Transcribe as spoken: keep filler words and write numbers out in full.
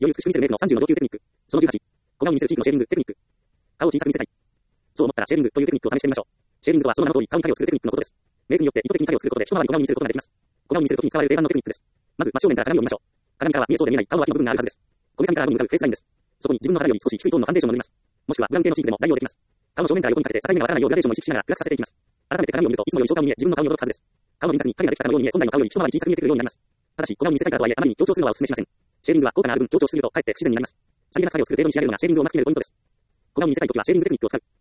より美しく見せるメイクのさんじゅうの上級テクニック。そのじゅうはち、小顔に見せる地域のシェービングテクニック。顔を小さく見せたい。そう思ったらシェービングというテクニックを試してみましょう。シェービングとはその名の通り顔に影を作るテクニックのことです。メイクによって意図的に影を作ることで一回り小顔に見せることができます。小顔に見せるときに使われる定番のテクニックです。まず真正面から鏡を見ましょう。鏡からは見えそうで見えない顔の脇の部分があるはずです。こめかみから顎に向かうフェイスラインです。そこに自分の肌より少し低いトーンのファンデーションを塗ります。もしくはブラウン系のチークでも代用できます。顔の正面から横にかけて境目がわからないようグラデーションを意識しながらプラスさせていきます。改めて鏡を見るといつもより小顔に見え自分の顔に驚くはずです。顔の輪郭に影ができたかのように見え本来の顔より一回り小さく見えてくるようになります。ただし小顔に見せたいからとはいえあまりに強調するのはお勧めしません。シェービングは効果がある分強調しすぎるとかえって不自然になります。さりげなく影を作る程度に仕上げるのがシェービングをうまく決めるポイントです。小顔に見せたいときはシェービングテクニックを使う。